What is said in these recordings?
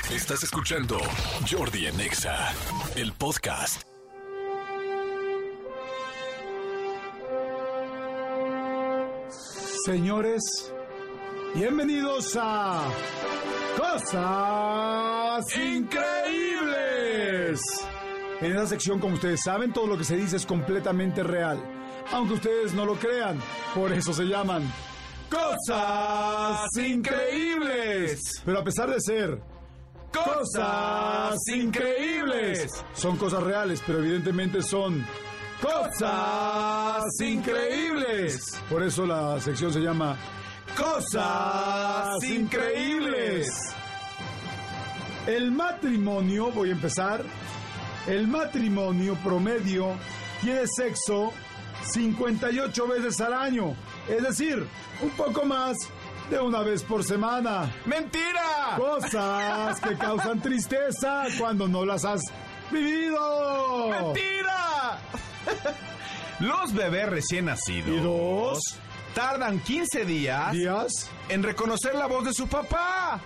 Estás escuchando Jordi en Exa, el podcast. Señores, bienvenidos a Cosas Increíbles. En esta sección, como ustedes saben, todo lo que se dice es completamente real, aunque ustedes no lo crean. Por eso se llaman Cosas Increíbles. Pero a pesar de ser Cosas Increíbles, son cosas reales, pero evidentemente son Cosas Increíbles. Por eso la sección se llama Cosas Increíbles. El matrimonio, voy a empezar. El matrimonio promedio tiene sexo 58 veces al año. Es decir, un poco más de una vez por semana. ¡Mentira! Cosas que causan tristeza cuando no las has vivido. ¡Mentira! Los bebés recién nacidos tardan 15 días en reconocer la voz de su papá.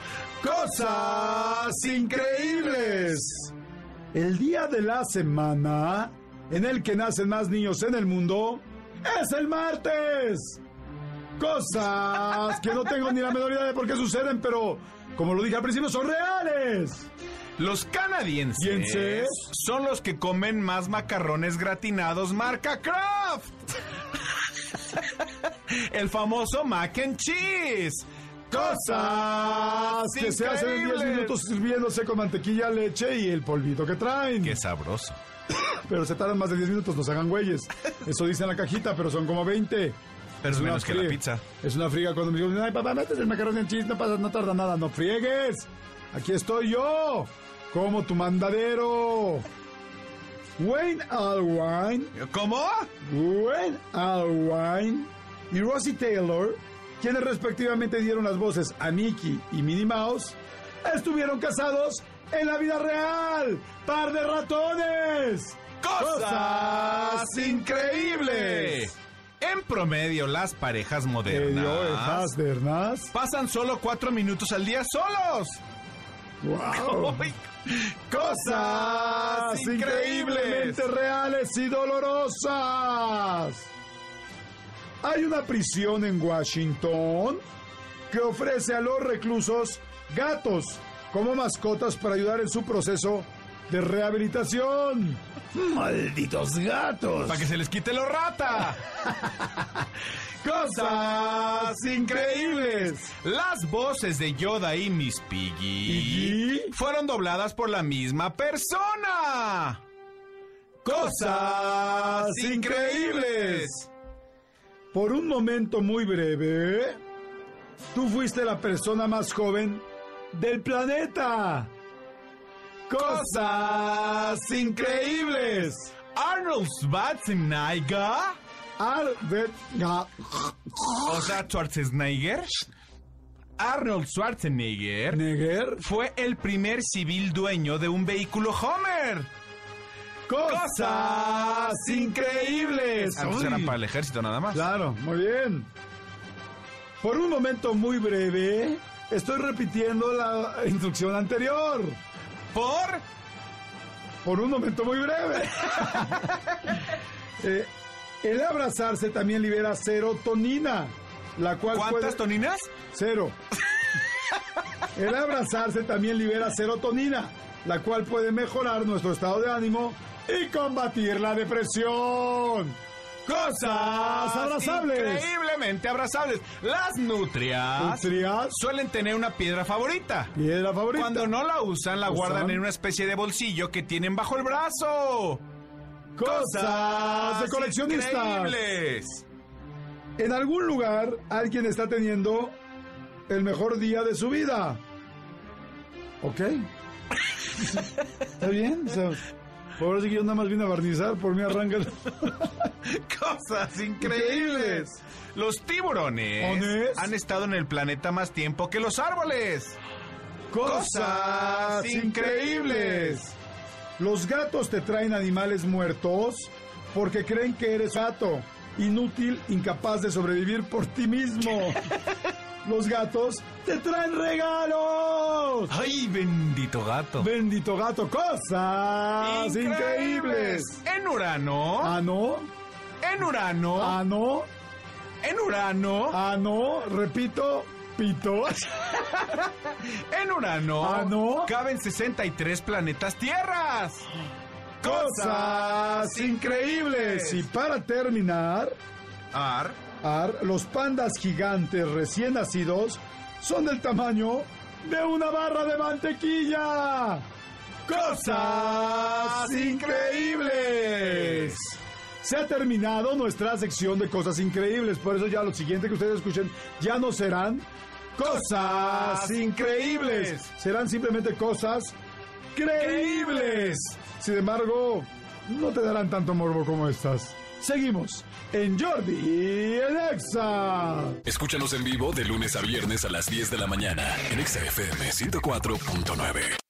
Cosas Increíbles. El día de la semana en el que nacen más niños en el mundo es el martes. Cosas que no tengo ni la menor idea de por qué suceden, pero como lo dije al principio, son reales. Los canadienses son los que comen más macarrones gratinados marca Kraft. El famoso mac and cheese. Cosas que se hacen en 10 minutos sirviéndose con mantequilla, leche y el polvito que traen. Qué sabroso. Pero se tardan más de 10 minutos, no se hagan güeyes. Eso dice en la cajita, pero son como 20. Pero es menos que la pizza. Es una friega cuando me dicen, ay papá, metes el macarrón en cheese, no tarda nada, no friegues. Aquí estoy yo, como tu mandadero. Wayne Allwine. ¿Cómo? Wayne Allwine y Rosie Taylor, quienes respectivamente dieron las voces a Mickey y Minnie Mouse, estuvieron casados en la vida real. ¡Par de ratones! ¡Cosas Increíbles! En promedio, las parejas modernas pasan solo 4 minutos al día solos. ¡Wow! ¡Cosas increíblemente reales y dolorosas! Hay una prisión en Washington que ofrece a los reclusos gatos como mascotas para ayudar en su proceso de rehabilitación. ¡Malditos gatos! ¡Para que se les quite lo rata! ¡Cosas increíbles! Las voces de Yoda y Miss Piggy fueron dobladas por la misma persona. ¡Cosas increíbles! Por un momento muy breve, tú fuiste la persona más joven del planeta. ¡Cosas increíbles! Arnold Schwarzenegger. O sea, Schwarzenegger. Arnold Schwarzenegger fue el primer civil dueño de un vehículo Hummer. ¡Cosas increíbles! Antes eran para el ejército nada más. Claro, muy bien. Por un momento muy breve, estoy repitiendo la instrucción anterior. Por un momento muy breve. El abrazarse también libera serotonina, la cual ¿Cuántas toninas? 0. El abrazarse también libera serotonina, la cual puede mejorar nuestro estado de ánimo y combatir la depresión. ¡Cosas abrazables! Increíblemente abrazables. Las nutrias suelen tener una piedra favorita. ¿Piedra favorita? Cuando no la usan, la guardan en una especie de bolsillo que tienen bajo el brazo. ¡Cosas de coleccionistas! Increíbles. En algún lugar, alguien está teniendo el mejor día de su vida. ¿Ok? ¿Está bien? O sea, ahora sí que yo nada más vine a barnizar, por mí arranca. Cosas increíbles. Los tiburones han estado en el planeta más tiempo que los árboles. Cosas increíbles. Los gatos te traen animales muertos porque creen que eres gato, inútil, incapaz de sobrevivir por ti mismo. los gatos te traen regalos. ¡Ay, bendito gato! Bendito gato, cosas increíbles. En Urano. ¿Ah, no? En Urano. ¿Ah, no? En Urano. ¿Ah, no? Repito, pito. En Urano. ¿Ah, no? Caben 63 planetas tierras. Cosas increíbles. Y para terminar, los pandas gigantes recién nacidos son del tamaño de una barra de mantequilla. ¡Cosas increíbles! Se ha terminado nuestra sección de cosas increíbles. Por eso ya lo siguiente que ustedes escuchen ya no serán cosas increíbles. Serán simplemente cosas creíbles. Sin embargo, no te darán tanto morbo como estas. Seguimos en Jordi en Exa. Escúchanos en vivo de lunes a viernes a las 10 de la mañana en Exa FM 104.9.